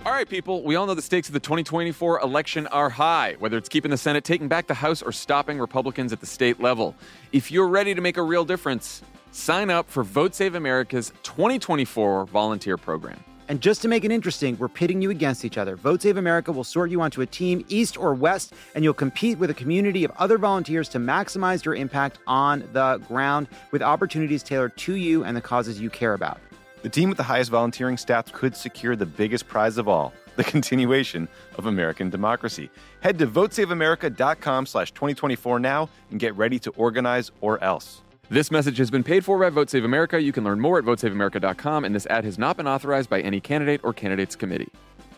All right, people, we all know the stakes of the 2024 election are high, whether it's keeping the Senate, taking back the House, or stopping Republicans at the state level. If you're ready to make a real difference, sign up for Vote Save America's 2024 volunteer program. And just to make it interesting, we're pitting you against each other. Vote Save America will sort you onto a team, east or west, and you'll compete with a community of other volunteers to maximize your impact on the ground with opportunities tailored to you and the causes you care about. The team with the highest volunteering stats could secure the biggest prize of all, the continuation of American democracy. Head to votesaveamerica.com/2024 now and get ready to organize or else. This message has been paid for by Vote Save America. You can learn more at votesaveamerica.com, and this ad has not been authorized by any candidate or candidates committee.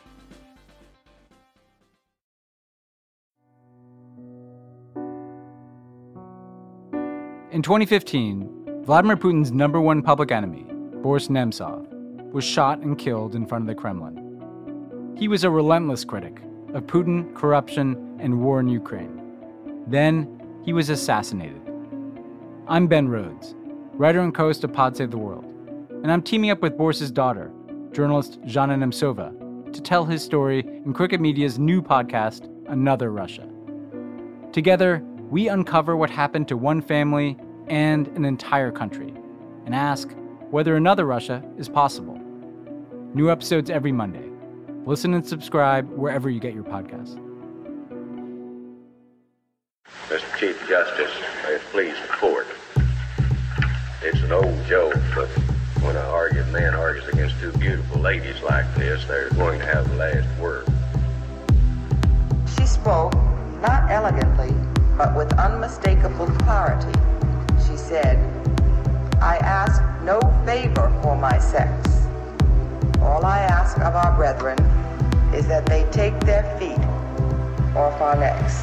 In 2015, Vladimir Putin's number one public enemy, Boris Nemtsov, was shot and killed in front of the Kremlin. He was a relentless critic of Putin, corruption, and war in Ukraine. Then, he was assassinated. I'm Ben Rhodes, writer and co-host of Pod Save the World, and I'm teaming up with Boris's daughter, journalist Zhana Nemtsova, to tell his story in Crooked Media's new podcast, Another Russia. Together, we uncover what happened to one family and an entire country, and ask whether another Russia is possible. New episodes every Monday. Listen and subscribe wherever you get your podcasts. Mr. Chief Justice, may it please the court. It's an old joke, but when a man argues against two beautiful ladies like this, they're going to have the last word. She spoke, not elegantly, but with unmistakable clarity. She said, I ask no favor for my sex. All I ask of our brethren is that they take their feet off our necks.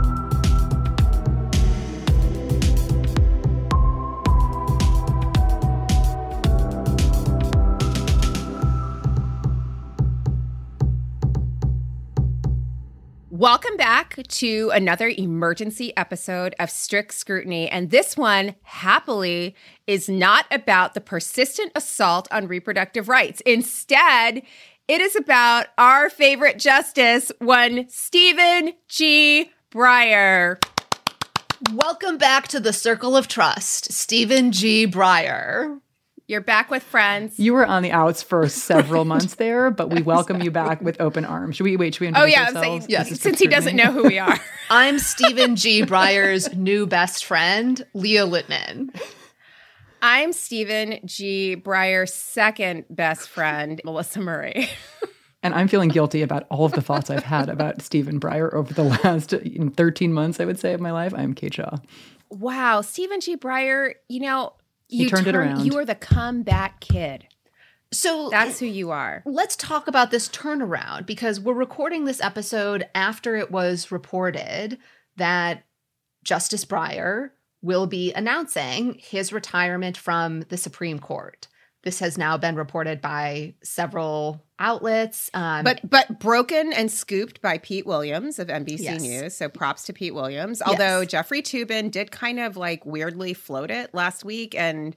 Welcome back to another emergency episode of Strict Scrutiny. And this one, happily, is not about the persistent assault on reproductive rights. Instead, it is about our favorite justice, one Stephen G. Breyer. Welcome back to the Circle of Trust, Stephen G. Breyer. You're back with friends. You were on the outs for several months there, but we welcome you back with open arms. Should we introduce ourselves? Yes, since he doesn't know who we are. I'm Stephen G. Breyer's new best friend, Leah Littman. I'm Stephen G. Breyer's second best friend, Melissa Murray. And I'm feeling guilty about all of the thoughts I've had about Stephen Breyer over the last 13 months, I would say, of my life. I'm Kate Shaw. Wow, Stephen G. Breyer, You turned it around. You are the comeback kid. So that's who you are. Let's talk about this turnaround, because we're recording this episode after it was reported that Justice Breyer will be announcing his retirement from the Supreme Court. This has now been reported by several outlets. But broken and scooped by Pete Williams of NBC News. So props to Pete Williams. Although Jeffrey Toobin did kind of weirdly float it last week, and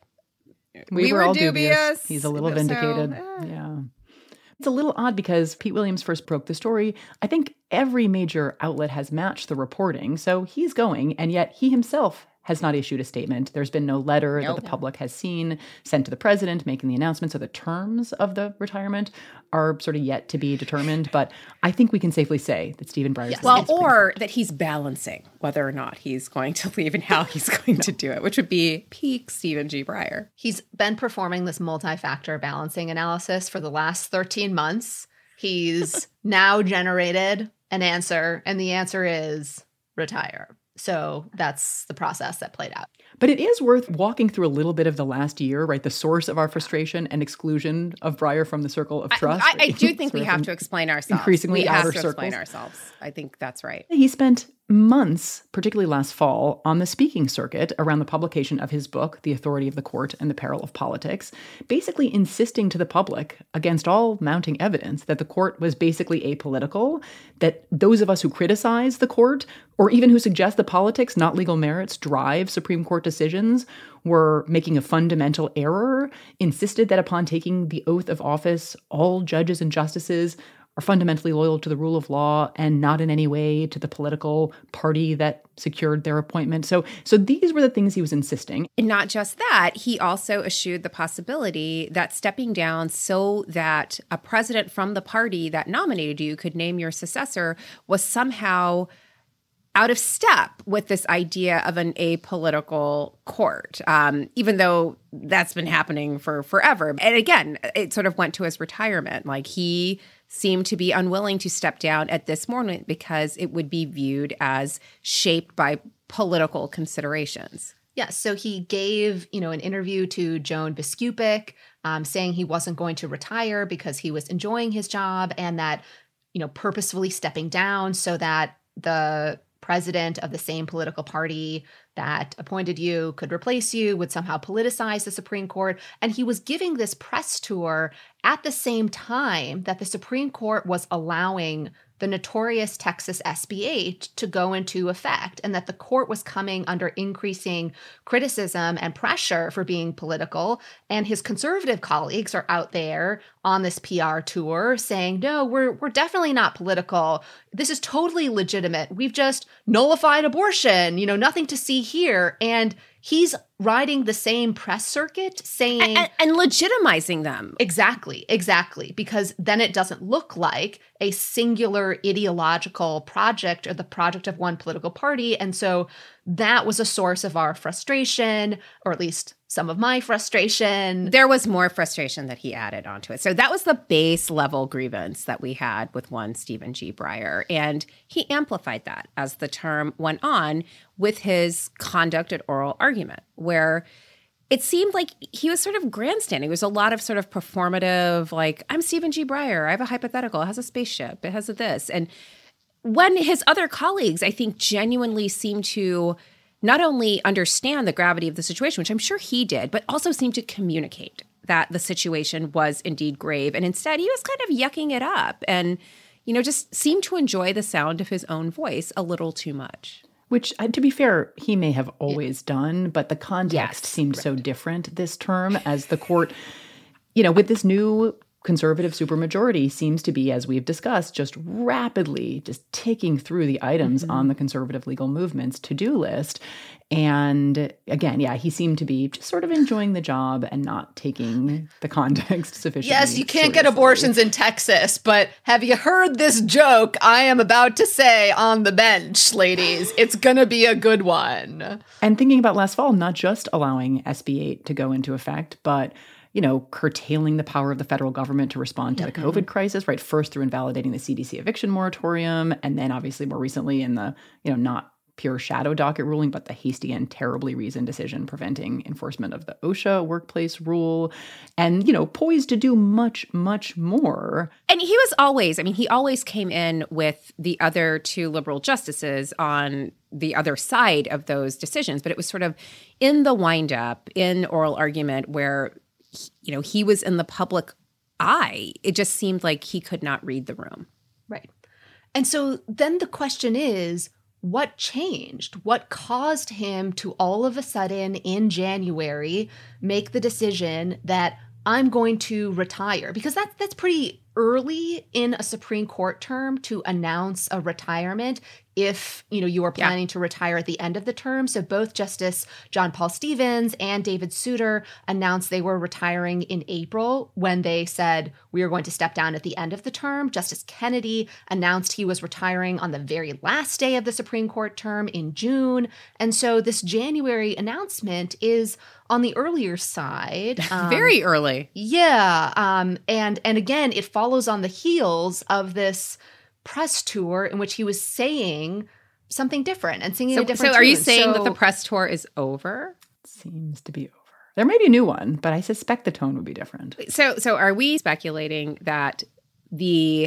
we were all dubious. He's a little vindicated. Yeah. It's a little odd because Pete Williams first broke the story. I think every major outlet has matched the reporting. So he's going, and yet he himself has not issued a statement. There's been no letter that the public has seen sent to the president making the announcement. So the terms of the retirement are sort of yet to be determined. But I think we can safely say that Stephen Breyer or that he's balancing whether or not he's going to leave and how he's going to do it, which would be peak Stephen G. Breyer. He's been performing this multi-factor balancing analysis for the last 13 months. He's now generated an answer, and the answer is retire. So that's the process that played out. But it is worth walking through a little bit of the last year, right? The source of our frustration and exclusion of Breyer from the circle of trust. I do think we have to explain ourselves. Increasingly outer circles. We have to explain ourselves. I think that's right. He spent months, particularly last fall, on the speaking circuit around the publication of his book, The Authority of the Court and the Peril of Politics, basically insisting to the public, against all mounting evidence, that the court was basically apolitical, that those of us who criticize the court, or even who suggest the politics, not legal merits, drive Supreme Court decisions were making a fundamental error, insisted that upon taking the oath of office, all judges and justices are fundamentally loyal to the rule of law and not in any way to the political party that secured their appointment. So these were the things he was insisting. And not just that, he also eschewed the possibility that stepping down so that a president from the party that nominated you could name your successor was somehow out of step with this idea of an apolitical court, even though that's been happening for forever. And again, it sort of went to his retirement. Like, he seemed to be unwilling to step down at this moment because it would be viewed as shaped by political considerations. Yeah, so he gave, an interview to Joan Biskupic, saying he wasn't going to retire because he was enjoying his job, and that, purposefully stepping down so that the president of the same political party that appointed you could replace you, would somehow politicize the Supreme Court. And he was giving this press tour at the same time that the Supreme Court was allowing the notorious Texas SB 8 to go into effect, and that the court was coming under increasing criticism and pressure for being political. And his conservative colleagues are out there on this PR tour saying, no, we're definitely not political. This is totally legitimate. We've just nullified abortion, nothing to see here. And he's riding the same press circuit saying... And legitimizing them. Exactly. Because then it doesn't look like a singular ideological project or the project of one political party. And so that was a source of our frustration, or at least some of my frustration. There was more frustration that he added onto it. So that was the base level grievance that we had with one Stephen G. Breyer. And he amplified that as the term went on with his conduct at oral argument, where it seemed like he was sort of grandstanding. It was a lot of sort of performative, like, I'm Stephen G. Breyer. I have a hypothetical. It has a spaceship. It has a this. And when his other colleagues, I think, genuinely seemed to not only understand the gravity of the situation, which I'm sure he did, but also seemed to communicate that the situation was indeed grave. And instead, he was kind of yucking it up and, just seemed to enjoy the sound of his own voice a little too much. Which, to be fair, he may have always done, but the context seemed so different this term as the court, with this new conservative supermajority seems to be, as we've discussed, just rapidly just ticking through the items on the conservative legal movement's to-do list. And again, he seemed to be just sort of enjoying the job and not taking the context sufficiently. Yes, you can't get abortions in Texas, but have you heard this joke I am about to say on the bench, ladies? It's going to be a good one. And thinking about last fall, not just allowing SB 8 to go into effect, but curtailing the power of the federal government to respond to the COVID crisis, right? First through invalidating the CDC eviction moratorium, and then obviously more recently in the, not pure shadow docket ruling, but the hasty and terribly reasoned decision preventing enforcement of the OSHA workplace rule, and, poised to do much, much more. And he was always, he always came in with the other two liberal justices on the other side of those decisions, but it was sort of in the windup, in oral argument where he was in the public eye. It just seemed like he could not read the room. Right. And so then the question is, what changed? What caused him to all of a sudden in January make the decision that I'm going to retire? Because that's pretty early in a Supreme Court term to announce a retirement if, you are planning to retire at the end of the term. So both Justice John Paul Stevens and David Souter announced they were retiring in April when they said we are going to step down at the end of the term. Justice Kennedy announced he was retiring on the very last day of the Supreme Court term in June. And so this January announcement is on the earlier side. Very early. Yeah. And again, it follows on the heels of this press tour in which he was saying something different and singing a different tune. So are you saying that the press tour is over? Seems to be over. There may be a new one, but I suspect the tone would be different. So are we speculating that the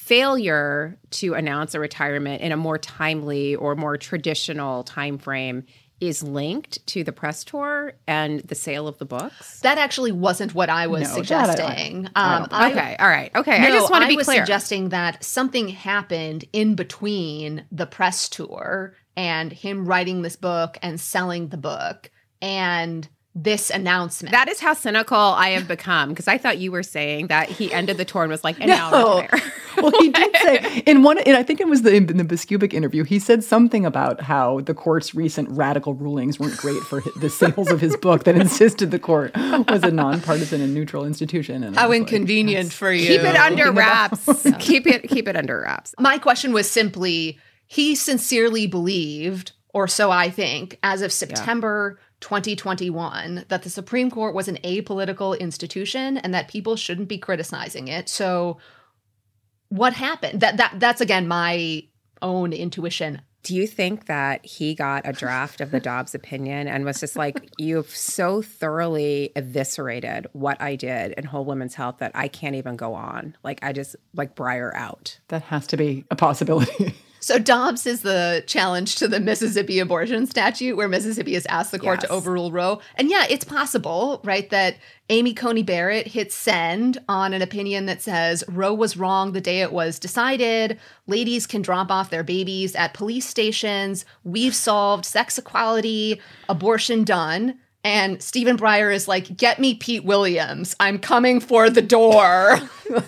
failure to announce a retirement in a more timely or more traditional time frame is linked to the press tour and the sale of the books? That actually wasn't what I was suggesting. Okay, all right. Okay, I just want to be clear. I was suggesting that something happened in between the press tour and him writing this book and selling the book and this announcement. That is how cynical I have become, because I thought you were saying that he ended the tour and was like, and now I'm there. Well, he did say I think it was in the Biskupic interview, he said something about how the court's recent radical rulings weren't great for the sales of his book, that insisted the court was a nonpartisan and neutral institution. And how inconvenient for you. Keep it under wraps. Keep it under wraps. My question was simply, he sincerely believed, or so I think, as of September 2021, that the Supreme Court was an apolitical institution and that people shouldn't be criticizing it. So what happened? That's again my own intuition. Do you think that he got a draft of the Dobbs opinion and was just like, you've so thoroughly eviscerated what I did in Whole Women's Health that I can't even go on? Like, I just, like, Breyer out. That has to be a possibility. So Dobbs is the challenge to the Mississippi abortion statute, where Mississippi has asked the court to overrule Roe. And yeah, it's possible, right, that Amy Coney Barrett hits send on an opinion that says Roe was wrong the day it was decided. Ladies can drop off their babies at police stations. We've solved sex equality, abortion done. And Stephen Breyer is like, get me Pete Williams. I'm coming for the door.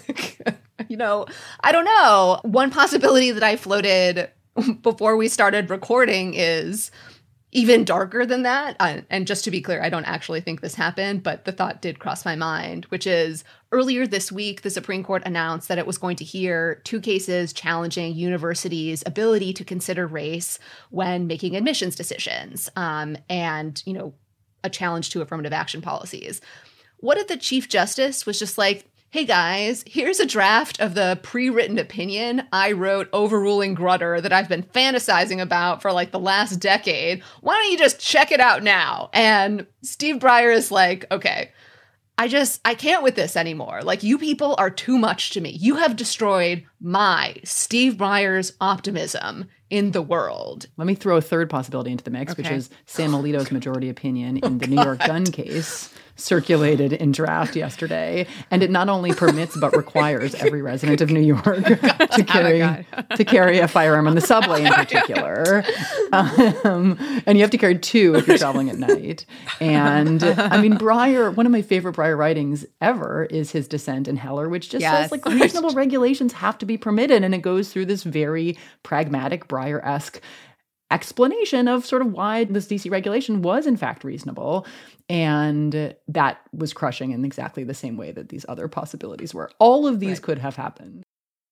I don't know. One possibility that I floated before we started recording is even darker than that. And just to be clear, I don't actually think this happened, but the thought did cross my mind, which is earlier this week, the Supreme Court announced that it was going to hear 2 cases challenging universities' ability to consider race when making admissions decisions, and, a challenge to affirmative action policies. What if the Chief Justice was just like, hey guys, here's a draft of the pre-written opinion I wrote overruling Grutter that I've been fantasizing about for like the last decade. Why don't you just check it out now? And Steve Breyer is like, okay, I can't with this anymore. Like, you people are too much to me. You have destroyed my Steve Breyer's optimism in the world. Let me throw a third possibility into the mix, which is Sam Alito's majority opinion in the New York gun case, circulated in draft yesterday. And it not only permits but requires every resident of New York to carry a firearm on the subway in particular. And you have to carry 2 if you're traveling at night. And I mean, Breyer, one of my favorite Breyer writings ever is his dissent in Heller, which just says like reasonable regulations have to be permitted. And it goes through this very pragmatic Breyer-esque explanation of sort of why this DC regulation was in fact reasonable. And that was crushing in exactly the same way that these other possibilities were. All of these could have happened.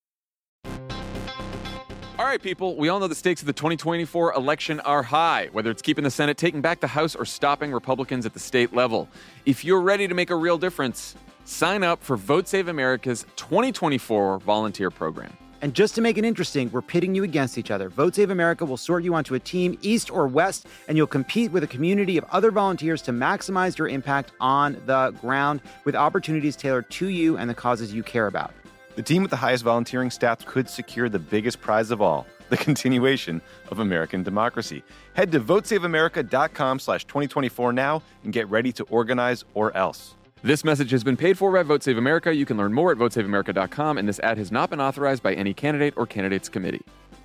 All right, people, we all know the stakes of the 2024 election are high, whether it's keeping the Senate, taking back the House, or stopping Republicans at the state level. If you're ready to make a real difference, sign up for Vote Save America's 2024 volunteer program. And just to make it interesting, we're pitting you against each other. Vote Save America will sort you onto a team, East or West, and you'll compete with a community of other volunteers to maximize your impact on the ground with opportunities tailored to you and the causes you care about. The team with the highest volunteering stats could secure the biggest prize of all, the continuation of American democracy. Head to votesaveamerica.com/2024 now and get ready to organize or else. This message has been paid for by Vote Save America. You can learn more at votesaveamerica.com, and this ad has not been authorized by any candidate or candidates committee.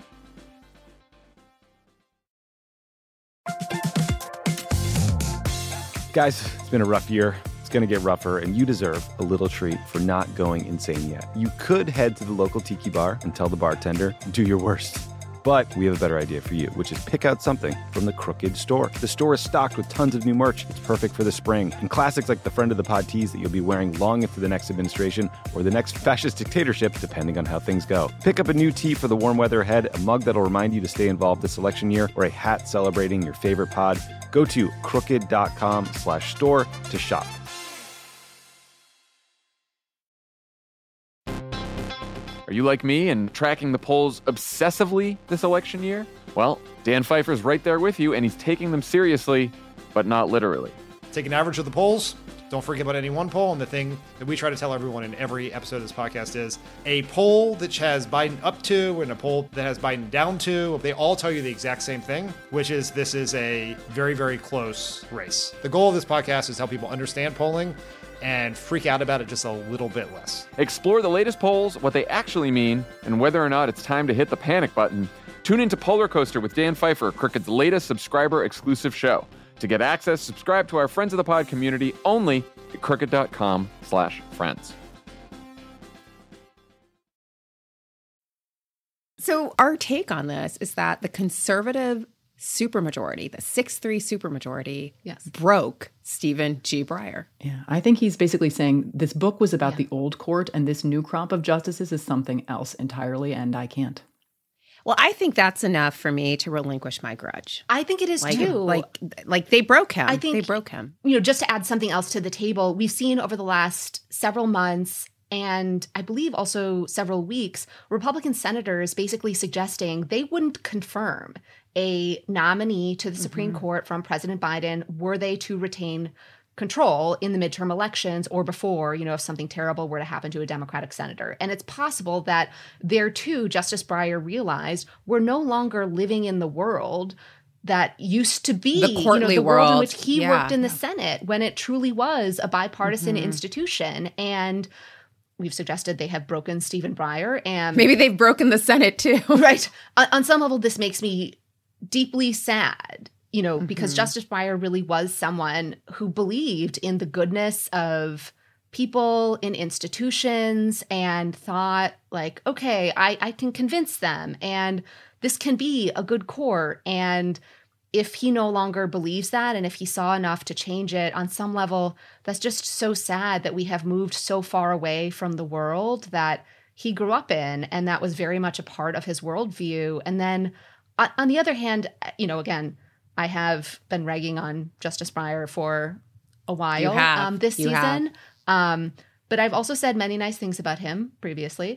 Guys, it's been a rough year. It's going to get rougher, and you deserve a little treat for not going insane yet. You could head to the local tiki bar and tell the bartender, do your worst. But we have a better idea for you, which is pick out something from the Crooked store. The store is stocked with tons of new merch. It's perfect for the spring. And classics like the Friend of the Pod tees that you'll be wearing long into the next administration or the next fascist dictatorship, depending on how things go. Pick up a new tee for the warm weather ahead, a mug that'll remind you to stay involved this election year, or a hat celebrating your favorite pod. Go to crooked.com/store to shop. Are you like me and tracking the polls obsessively this election year? Well, Dan Pfeiffer's right there with you, and he's taking them seriously, but not literally. Take an average of the polls. Don't forget about any one poll. And the thing that we try to tell everyone in every episode of this podcast is a poll that has Biden up to and a poll that has Biden down to, they all tell you the exact same thing, which is this is a very, very close race. The goal of this podcast is to help people understand polling and freak out about it just a little bit less. Explore the latest polls, what they actually mean, and whether or not it's time to hit the panic button. Tune into Polar Coaster with Dan Pfeiffer, Crooked's latest subscriber-exclusive show. To get access, subscribe to our Friends of the Pod community only at crooked.com/friends. So our take on this is that the conservative supermajority, the 6-3 supermajority, broke Stephen G. Breyer. Yeah, I think he's basically saying this book was about the old court and this new crop of justices is something else entirely, and I can't. Well, I think that's enough for me to relinquish my grudge. I think it is too. Like they broke him. I think they broke him. You know, just to add something else to the table, we've seen over the last several months and I believe also several weeks, Republican senators basically suggesting they wouldn't confirm a nominee to the Supreme Court from President Biden were they to retain control in the midterm elections or before, you know, if something terrible were to happen to a Democratic senator. And it's possible that there too, Justice Breyer realized we're no longer living in the world that used to be the courtly world in which he worked in the Senate when it truly was a bipartisan institution. And we've suggested they have broken Stephen Breyer, and maybe they've broken the Senate too. Right. On some level, this makes me deeply sad, you know, because Justice Breyer really was someone who believed in the goodness of people, in institutions, and thought like, okay, I can convince them, and this can be a good court. And if he no longer believes that, and if he saw enough to change it, on some level, that's just so sad that we have moved so far away from the world that he grew up in, and that was very much a part of his worldview. And then on the other hand, you know, again, I have been ragging on Justice Breyer for a while this season. But I've also said many nice things about him previously.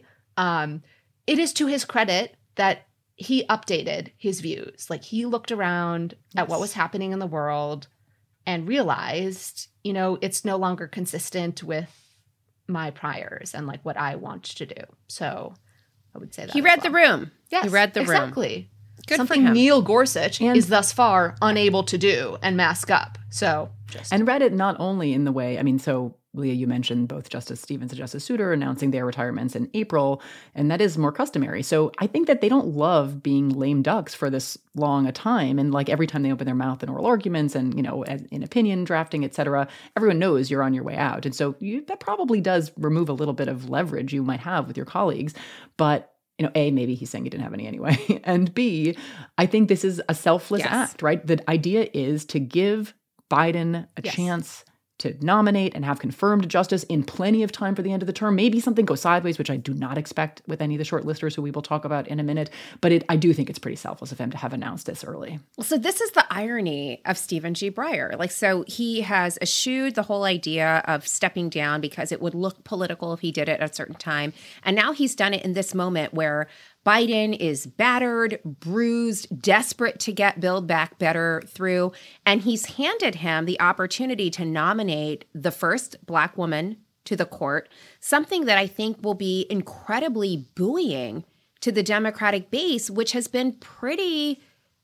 It is to his credit that he updated his views. Like, he looked around at what was happening in the world and realized, you know, it's no longer consistent with my priors and like what I want to do. So I would say that he read the room. Yes, he read the room. Exactly. Good Something for him. Neil Gorsuch is thus far unable to do and mask up. So and read it not only in the way, I mean, so Leah, you mentioned both Justice Stevens and Justice Souter announcing their retirements in April, and that is more customary. So I think that they don't love being lame ducks for this long a time. And like every time they open their mouth in oral arguments and, you know, in opinion drafting, et cetera, everyone knows you're on your way out. And so that probably does remove a little bit of leverage you might have with your colleagues. But you know, A, maybe he's saying he didn't have any anyway. And B, I think this is a selfless act, right? The idea is to give Biden a chance to nominate and have confirmed justice in plenty of time for the end of the term. Maybe something goes sideways, which I do not expect with any of the shortlisters who we will talk about in a minute. But I do think it's pretty selfless of him to have announced this early. So this is the irony of Stephen G. Breyer. Like, so he has eschewed the whole idea of stepping down because it would look political if he did it at a certain time. And now he's done it in this moment where Biden is battered, bruised, desperate to get Build Back Better through. And he's handed him the opportunity to nominate the first Black woman to the court, something that I think will be incredibly buoying to the Democratic base, which has been pretty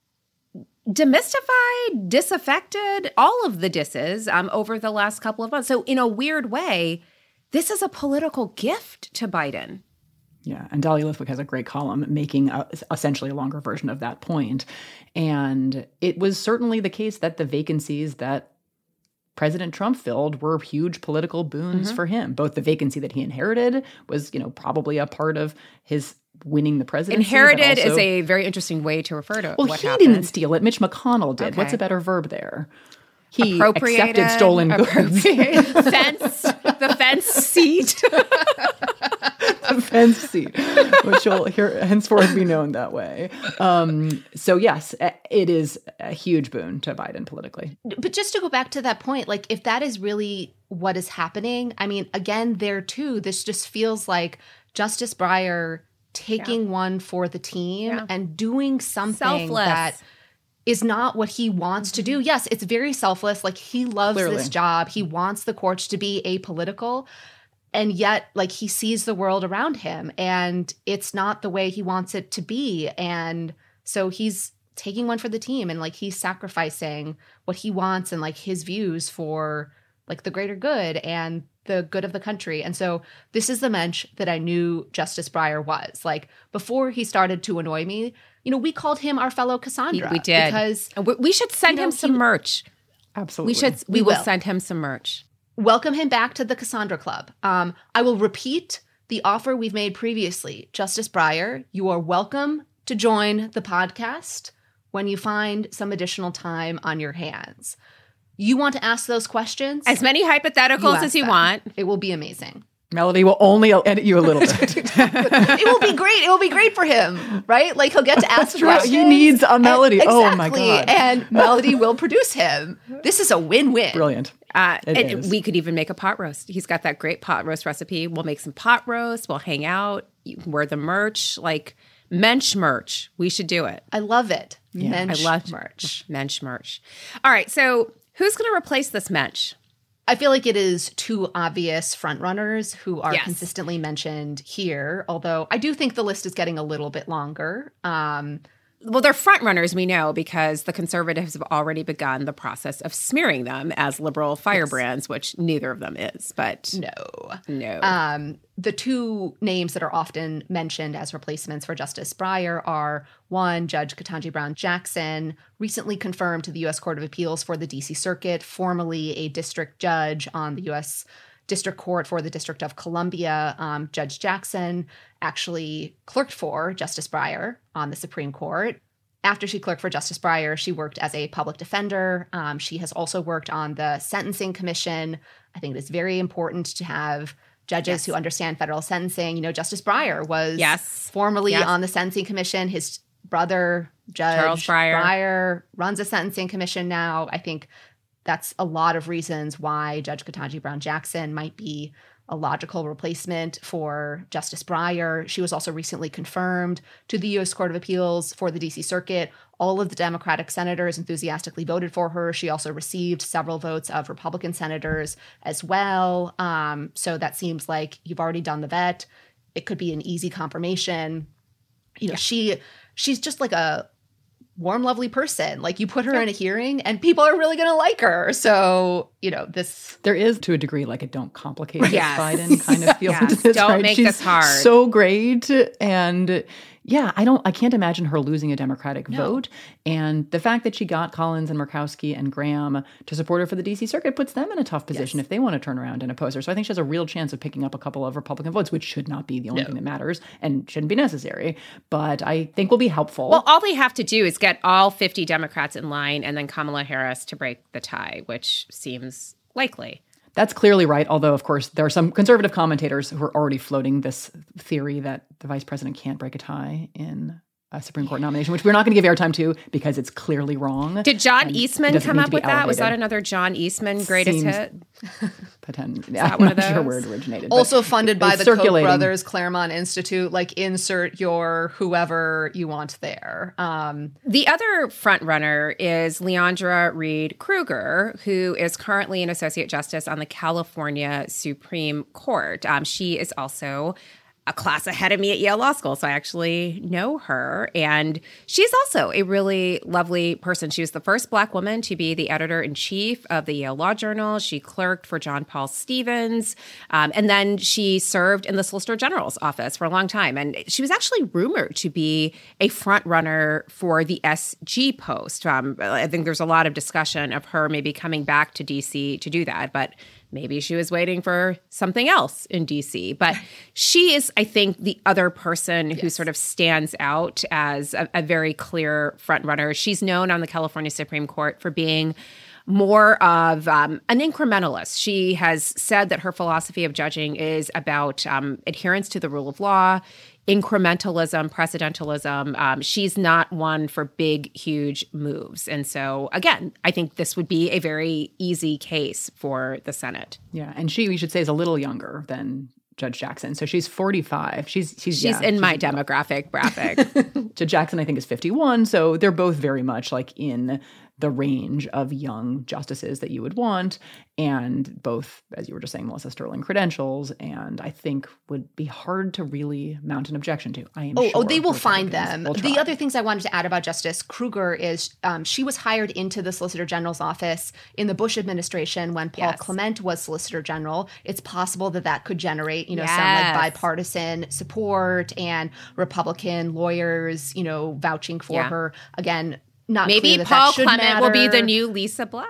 demystified, disaffected, all of the disses over the last couple of months. So in a weird way, this is a political gift to Biden. Yeah, and Dahlia Lithwick has a great column making essentially a longer version of that point. And it was certainly the case that the vacancies that President Trump filled were huge political boons for him. Both the vacancy that he inherited was, you know, probably a part of his winning the presidency. Inherited is a very interesting way to refer to what happened. He didn't steal it. Mitch McConnell did. Okay. What's a better verb there? He accepted stolen goods. The fence seat. The fence seat, which will henceforth be known that way. So yes, it is a huge boon to Biden politically. But just to go back to that point, like if that is really what is happening, I mean, again, there too, this just feels like Justice Breyer taking one for the team and doing something that is not what he wants to do. Yes, it's very selfless. Like he loves this job. He wants the courts to be apolitical. And yet, like, he sees the world around him and it's not the way he wants it to be. And so he's taking one for the team and like he's sacrificing what he wants and like his views for like the greater good and the good of the country. And so this is the mensch that I knew Justice Breyer was. Like before he started to annoy me, you know, we called him our fellow Cassandra. We did. Because we should send him some merch. Absolutely. We will send him some merch. Welcome him back to the Cassandra Club. I will repeat the offer we've made previously. Justice Breyer, you are welcome to join the podcast when you find some additional time on your hands. You want to ask those questions? As many hypotheticals as you want. It will be amazing. Melody will only edit you a little bit. It will be great. It will be great for him, right? Like he'll get to ask questions. He needs a Melody. Exactly. Oh my God. And Melody will produce him. This is a win-win. Brilliant. And we could even make a pot roast. He's got that great pot roast recipe. We'll make some pot roast. We'll hang out. You can wear the merch, like Mensch merch. We should do it. I love it. Yeah. Mensch I love merch. Mensch merch. All right. So who's going to replace this Mensch? I feel like it is two obvious frontrunners who are Yes. consistently mentioned here, although I do think the list is getting a little bit longer. Well, they're front runners, we know, because the conservatives have already begun the process of smearing them as liberal firebrands, which neither of them is. But no. The two names that are often mentioned as replacements for Justice Breyer are, one, Judge Ketanji Brown Jackson, recently confirmed to the U.S. Court of Appeals for the D.C. Circuit, formerly a district judge on the U.S. District Court for the District of Columbia. Judge Jackson actually clerked for Justice Breyer on the Supreme Court. After she clerked for Justice Breyer, she worked as a public defender. She has also worked on the Sentencing Commission. I think it is very important to have judges who understand federal sentencing. You know, Justice Breyer was formerly on the Sentencing Commission. His brother, Judge Charles Breyer, runs a Sentencing Commission now. I think that's a lot of reasons why Judge Ketanji Brown Jackson might be a logical replacement for Justice Breyer. She was also recently confirmed to the U.S. Court of Appeals for the D.C. Circuit. All of the Democratic senators enthusiastically voted for her. She also received several votes of Republican senators as well. So that seems like you've already done the vet. It could be an easy confirmation. You know, she's just like a warm, lovely person. Like you put her in a hearing and people are really going to like her. So, you know, there is to a degree like a don't complicate it Yes. Biden kind of feel to this, Don't right? make She's this hard. so great. And yeah, I can't imagine her losing a Democratic vote. And the fact that she got Collins and Murkowski and Graham to support her for the DC Circuit puts them in a tough position if they want to turn around and oppose her. So I think she has a real chance of picking up a couple of Republican votes, which should not be the only thing that matters and shouldn't be necessary. But I think will be helpful. Well, all they have to do is get all 50 Democrats in line and then Kamala Harris to break the tie, which seems likely. That's clearly right, although, of course, there are some conservative commentators who are already floating this theory that the vice president can't break a tie in a Supreme Court nomination, which we're not going to give airtime to because it's clearly wrong. Did John Eastman come up with that? Was that elevated. another John Eastman greatest hit? Potentially. that I'm one of not sure those? where it originated. also funded by the Koch circulating. brothers Claremont Institute. Like insert your whoever you want there. The other front runner is Leandra Reed Kruger, who is currently an associate justice on the California Supreme Court. She is also a class ahead of me at Yale Law School, so I actually know her. And she's also a really lovely person. She was the first Black woman to be the editor-in-chief of the Yale Law Journal. She clerked for John Paul Stevens, and then she served in the Solicitor General's office for a long time. And she was actually rumored to be a front runner for the SG post. I think there's a lot of discussion of her maybe coming back to D.C. to do that, but maybe she was waiting for something else in D.C. But she is, I think, the other person who sort of stands out as a very clear frontrunner. She's known on the California Supreme Court for being more of an incrementalist. She has said that her philosophy of judging is about adherence to the rule of law, incrementalism, precedentialism. She's not one for big, huge moves. And so, again, I think this would be a very easy case for the Senate. Yeah, and we should say, is a little younger than Judge Jackson. So she's 45. She's in my demographic graphic. Judge Jackson, I think, is 51. So they're both very much like in the range of young justices that you would want, and both, as you were just saying, Melissa, sterling credentials, and I think would be hard to really mount an objection to. I am sure they will find them. Will the try. other things I wanted to add about Justice Kruger is she was hired into the Solicitor General's office in the Bush administration when Paul Clement was Solicitor General. It's possible that could generate, some like bipartisan support and Republican lawyers, vouching for her. Again, not maybe clear Paul that should Clement will be matter. the new Lisa Blatt.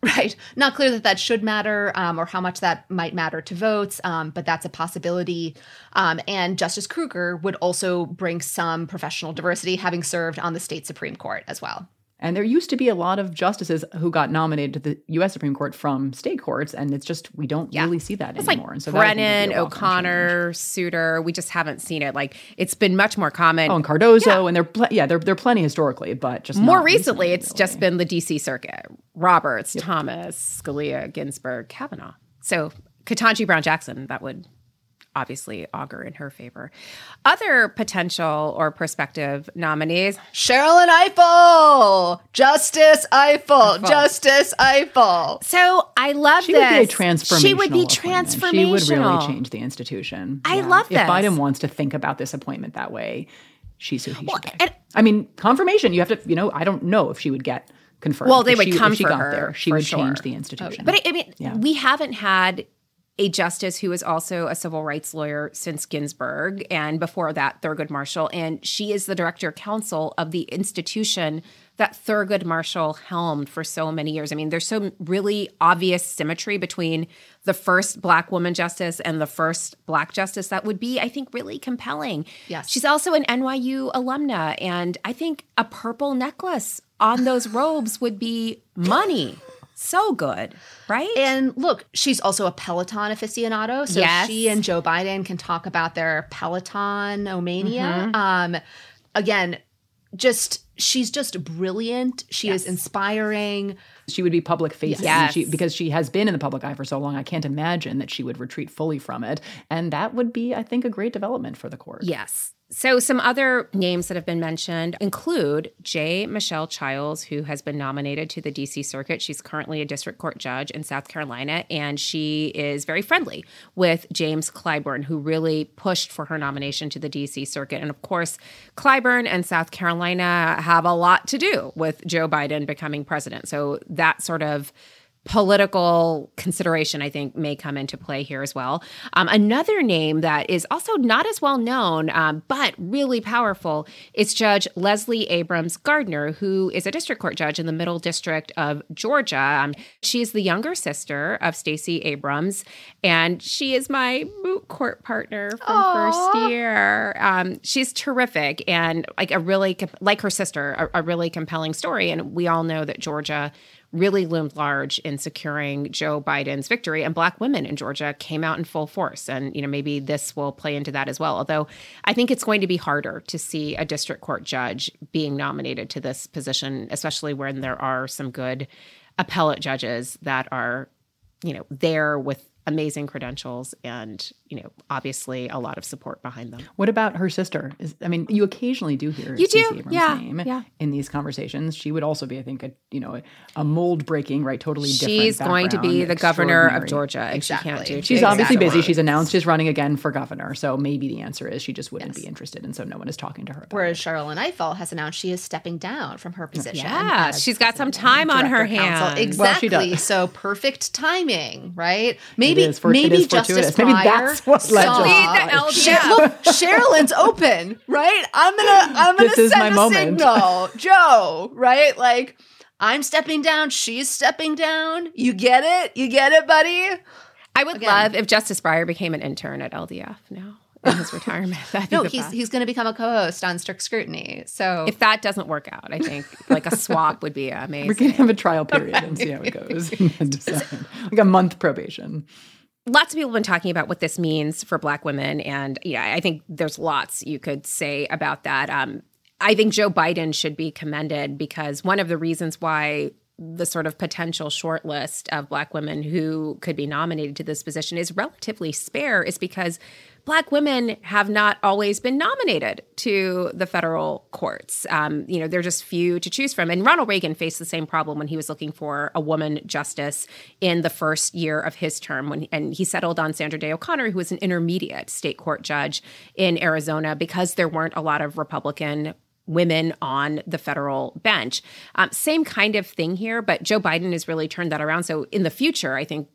Right. Not clear that should matter or how much that might matter to votes, but that's a possibility. And Justice Kruger would also bring some professional diversity, having served on the state Supreme Court as well. And there used to be a lot of justices who got nominated to the U.S. Supreme Court from state courts, and it's just we don't really see that it's anymore. Like and so Brennan, O'Connor, Souter, we just haven't seen it. Like it's been much more common. Oh, and Cardozo, and they're plenty historically, but just more not recently. It's really. just been the D.C. Circuit: Roberts, Thomas, Scalia, Ginsburg, Kavanaugh. So Ketanji Brown Jackson, that would obviously augur in her favor. Other potential or prospective nominees: Sherrilyn Ifill, Justice Ifill, Justice Ifill. So I love she this. Would be a transformational. She would be appointment. transformational. She would really change the institution. I love this. If Biden wants to think about this appointment that way, she's who he should pick. I mean, confirmation. You have to. I don't know if she would get confirmed. Well, they would come if she for got her. There, she would change the institution. But I mean, we haven't had a justice who is also a civil rights lawyer since Ginsburg, and before that, Thurgood Marshall. And she is the director counsel of the institution that Thurgood Marshall helmed for so many years. I mean, there's some really obvious symmetry between the first Black woman justice and the first Black justice that would be, I think, really compelling. Yes. She's also an NYU alumna, and I think a purple necklace on those robes would be money. So good, right? And look, she's also a Peloton aficionado. So she and Joe Biden can talk about their Peloton-omania. Again, she's just brilliant. She is inspiring. She would be public facing because she has been in the public eye for so long. I can't imagine that she would retreat fully from it. And that would be, I think, a great development for the court. Yes. So some other names that have been mentioned include J. Michelle Childs, who has been nominated to the D.C. Circuit. She's currently a district court judge in South Carolina, and she is very friendly with James Clyburn, who really pushed for her nomination to the D.C. Circuit. And of course, Clyburn and South Carolina have a lot to do with Joe Biden becoming president. So that sort of political consideration, I think, may come into play here as well. Another name that is also not as well known, but really powerful, is Judge Leslie Abrams Gardner, who is a district court judge in the Middle District of Georgia. She is the younger sister of Stacey Abrams, and she is my moot court partner from first year. She's terrific and like her sister, a really compelling story. And we all know that Georgia really loomed large in securing Joe Biden's victory, and Black women in Georgia came out in full force. And, maybe this will play into that as well. Although I think it's going to be harder to see a district court judge being nominated to this position, especially when there are some good appellate judges that are, there with amazing credentials and, obviously a lot of support behind them. What about her sister? You occasionally do hear Stacey Abrams' name in these conversations. She would also be, I think, a mold-breaking, right, totally different She's going to be the governor of Georgia, and she can't do She's obviously busy. She's announced she's running again for governor, so maybe the answer is she just wouldn't be interested, and so no one is talking to her about Whereas it. Sherrilyn Ifill has announced she is stepping down from her position. Yeah, she's got some time on her hands. Exactly. Well, she does. So perfect timing, right? Maybe Justice fortuitous. Maybe that's what led the LDF. Look, Sherrilyn's open, right? I'm gonna send a signal, Joe, right? Like, I'm stepping down, she's stepping down. You get it, buddy. I would love if Justice Breyer became an intern at LDF now in his retirement. No, he's going to become a co-host on Strict Scrutiny. So if that doesn't work out, I think like a swap would be amazing. We're going to have a trial period and see how it goes. Like a month probation. Lots of people have been talking about what this means for Black women. And I think there's lots you could say about that. I think Joe Biden should be commended because one of the reasons why the sort of potential short list of Black women who could be nominated to this position is relatively spare is because Black women have not always been nominated to the federal courts. They're just few to choose from. And Ronald Reagan faced the same problem when he was looking for a woman justice in the first year of his term. And he settled on Sandra Day O'Connor, who was an intermediate state court judge in Arizona, because there weren't a lot of Republican women on the federal bench. Same kind of thing here, but Joe Biden has really turned that around. So in the future, I think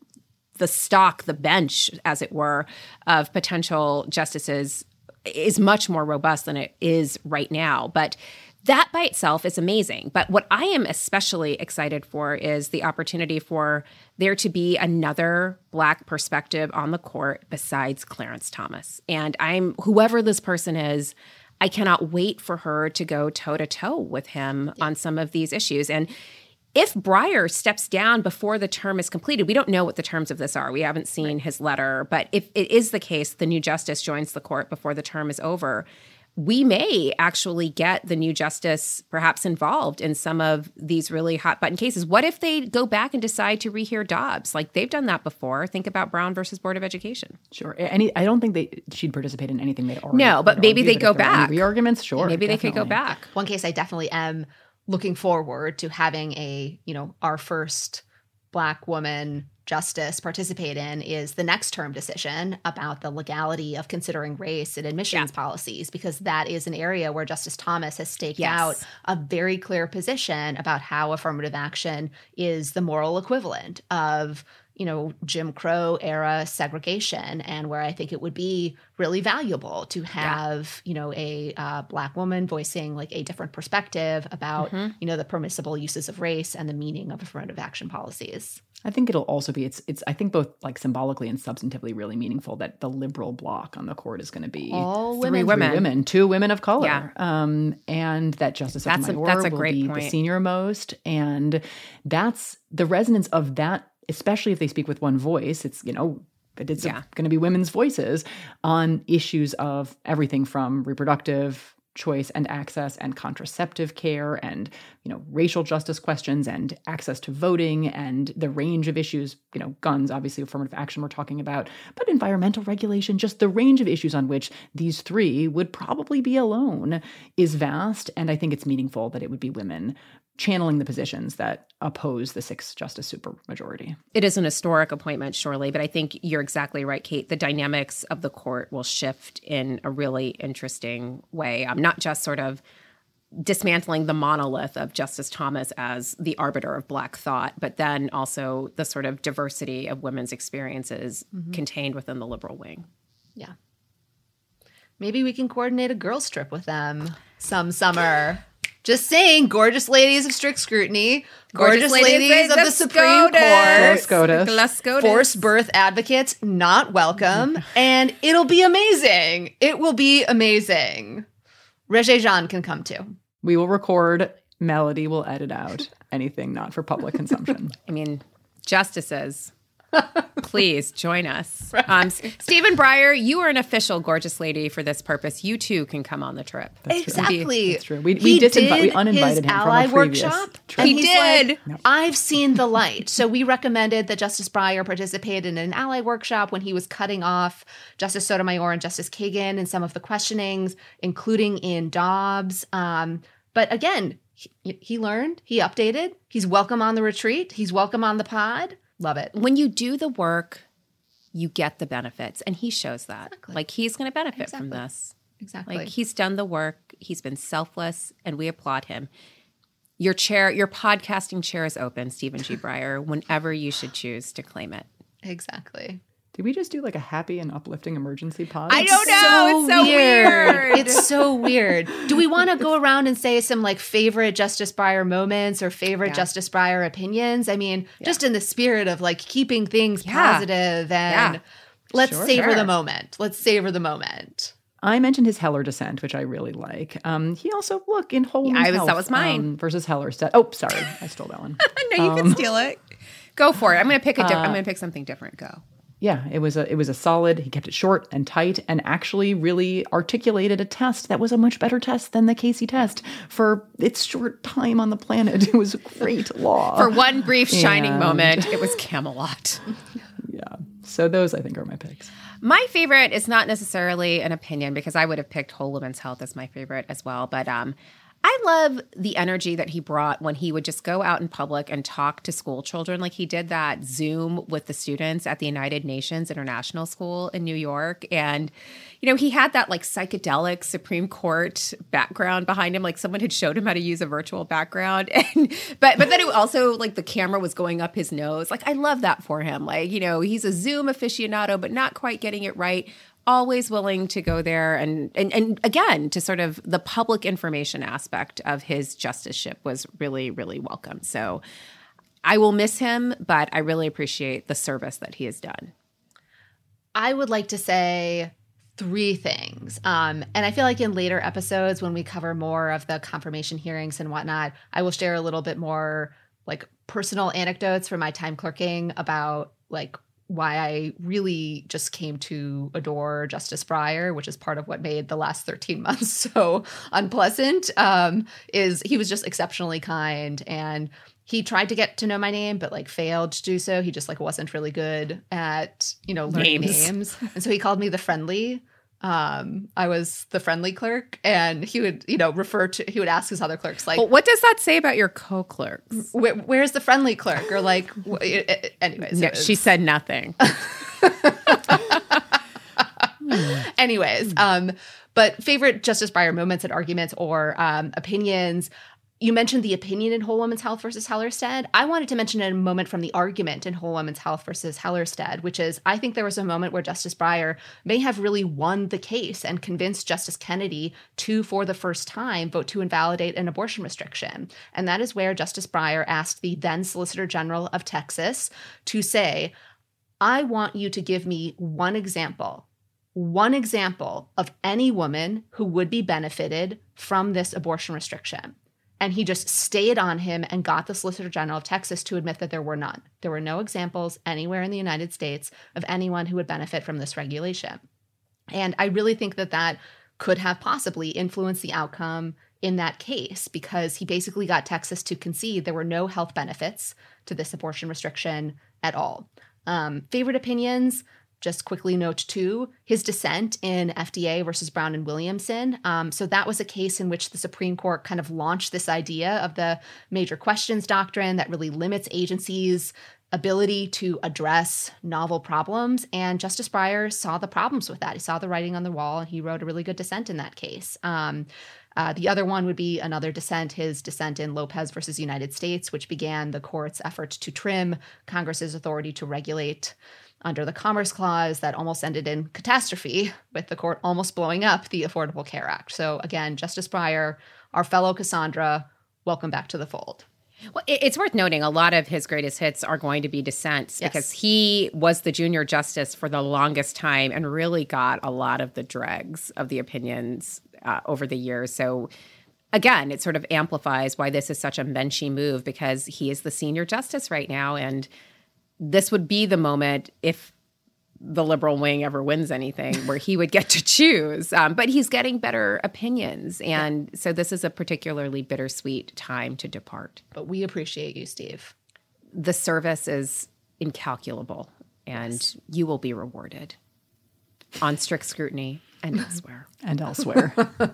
the bench, as it were, of potential justices is much more robust than it is right now. But that by itself is amazing. But what I am especially excited for is the opportunity for there to be another Black perspective on the court besides Clarence Thomas. And whoever this person is, I cannot wait for her to go toe-to-toe with him on some of these issues. And if Breyer steps down before the term is completed, we don't know what the terms of this are. We haven't seen his letter. But if it is the case, the new justice joins the court before the term is over, we may actually get the new justice perhaps involved in some of these really hot button cases. What if they go back and decide to rehear Dobbs? Like, they've done that before. Think about Brown versus Board of Education. Sure. I don't think she'd participate in anything they'd already. No, but maybe they go back. Re-arguments, sure. Maybe they could go back. One case I definitely am looking forward to having our first Black woman justice participate in is the next term decision about the legality of considering race in admissions policies, because that is an area where Justice Thomas has staked out a very clear position about how affirmative action is the moral equivalent of Jim Crow era segregation, and where I think it would be really valuable to have, a Black woman voicing like a different perspective about, the permissible uses of race and the meaning of affirmative action policies. I think it'll also be, it's I think both like symbolically and substantively really meaningful that the liberal bloc on the court is going to be all three women, 2 women of color. Yeah. And that Justice Sotomayor will be the senior most. And that's the resonance of that, especially if they speak with one voice. It's, going to be women's voices on issues of everything from reproductive choice and access and contraceptive care and, racial justice questions and access to voting and the range of issues, guns, obviously affirmative action we're talking about, but environmental regulation, just the range of issues on which these 3 would probably be alone is vast. And I think it's meaningful that it would be women channeling the positions that oppose the 6-justice supermajority. It is an historic appointment, surely, but I think you're exactly right, Kate. The dynamics of the court will shift in a really interesting way. I'm not just sort of dismantling the monolith of Justice Thomas as the arbiter of Black thought, but then also the sort of diversity of women's experiences contained within the liberal wing. Yeah. Maybe we can coordinate a girls' trip with them some summer. Just saying, gorgeous ladies of strict scrutiny, gorgeous ladies of the Supreme Court, forced birth advocates, not welcome, and it'll be amazing. It will be amazing. Regé-Jean can come too. We will record. Melody will edit out anything not for public consumption. I mean, justices, please join us. Stephen Breyer, you are an official gorgeous lady for this purpose. You too can come on the trip. That's exactly. That's true. We uninvited him ally from a previous workshop. trip. He did. Like, I've seen the light. So we recommended that Justice Breyer participate in an ally workshop when he was cutting off Justice Sotomayor and Justice Kagan in some of the questionings, including in Dobbs. But again, he learned, he updated. He's welcome on the retreat. He's welcome on the pod. Love it. When you do the work, you get the benefits. And he shows that. Exactly. Like, he's going to benefit from this. Exactly. Like, he's done the work. He's been selfless, and we applaud him. Your podcasting chair is open, Stephen G. Breyer, whenever you should choose to claim it. Exactly. Did we just do like a happy and uplifting emergency pod? I don't know. It's so weird. It's so weird. Do we want to go around and say some like favorite Justice Breyer moments or favorite Justice Breyer opinions? I mean, just in the spirit of like keeping things positive and let's savor the moment. Let's savor the moment. I mentioned his Heller dissent, which I really like. He also, look, in Whole Woman's Health, that was mine. Versus Hellerstedt. Oh, sorry. I stole that one. No, you can steal it. Go for it. I'm going to pick I'm going to pick something different. Go. Yeah, it was a solid. He kept it short and tight and actually really articulated a test that was a much better test than the Casey test for its short time on the planet. It was a great law. For one brief shining moment, it was Camelot. Yeah. So those, I think, are my picks. My favorite is not necessarily an opinion because I would have picked Whole Woman's Health as my favorite as well. But I love the energy that he brought when he would just go out in public and talk to school children. Like, he did that Zoom with the students at the United Nations International School in New York. And, he had that like psychedelic Supreme Court background behind him. Like, someone had showed him how to use a virtual background. And but then it also like the camera was going up his nose. Like, I love that for him. Like, he's a Zoom aficionado, but not quite getting it right. always willing to go there. And again, to sort of the public information aspect of his justiceship was really, really welcome. So I will miss him, but I really appreciate the service that he has done. I would like to say 3 things. And I feel like in later episodes, when we cover more of the confirmation hearings and whatnot, I will share a little bit more like personal anecdotes from my time clerking about like why I really just came to adore Justice Breyer, which is part of what made the last 13 months so unpleasant, is he was just exceptionally kind. And he tried to get to know my name, but like failed to do so. He just like wasn't really good at, learning names. And so he called me the friendly. I was the friendly clerk, and he would, he would ask his other clerks, like, well, what does that say about your co-clerks? Where's the friendly clerk? Or like, anyways. No, she said nothing. Anyways, but favorite Justice Breyer moments and arguments or opinions. You mentioned the opinion in Whole Woman's Health versus Hellerstedt. I wanted to mention a moment from the argument in Whole Woman's Health versus Hellerstedt, which is, I think there was a moment where Justice Breyer may have really won the case and convinced Justice Kennedy to, for the first time, vote to invalidate an abortion restriction. And that is where Justice Breyer asked the then Solicitor General of Texas to say, I want you to give me one example of any woman who would be benefited from this abortion restriction. And he just stayed on him and got the Solicitor General of Texas to admit that there were none. There were no examples anywhere in the United States of anyone who would benefit from this regulation. And I really think that that could have possibly influenced the outcome in that case, because he basically got Texas to concede there were no health benefits to this abortion restriction at all. Favorite opinions? Just quickly note, too, his dissent in FDA versus Brown and Williamson. So that was a case in which the Supreme Court kind of launched this idea of the major questions doctrine that really limits agencies' ability to address novel problems. And Justice Breyer saw the problems with that. He saw the writing on the wall, and he wrote a really good dissent in that case. The other one would be another dissent, his dissent in Lopez versus United States, which began the court's effort to trim Congress's authority to regulate under the Commerce Clause that almost ended in catastrophe, with the court almost blowing up the Affordable Care Act. So again, Justice Breyer, our fellow Cassandra, welcome back to the fold. Well, it's worth noting a lot of his greatest hits are going to be dissents, because he was the junior justice for the longest time and really got a lot of the dregs of the opinions over the years. So again, it sort of amplifies why this is such a benchy move, because he is the senior justice right now, and this would be the moment, if the liberal wing ever wins anything, where he would get to choose. But he's getting better opinions. And so this is a particularly bittersweet time to depart. But we appreciate you, Steve. The service is incalculable, and you will be rewarded on strict scrutiny and elsewhere. And elsewhere.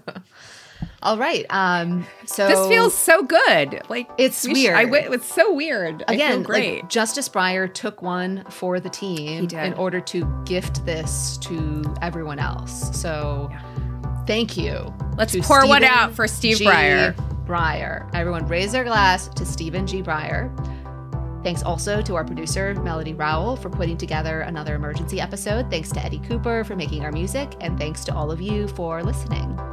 All right. So this feels so good. Like, it's weird. It's so weird. Again, I feel great. Like, Justice Breyer took one for the team in order to gift this to everyone else. So thank you. Let's pour one out for Steve Breyer. Everyone raise their glass to Stephen G. Breyer. Thanks also to our producer, Melody Rowell, for putting together another emergency episode. Thanks to Eddie Cooper for making our music. And thanks to all of you for listening.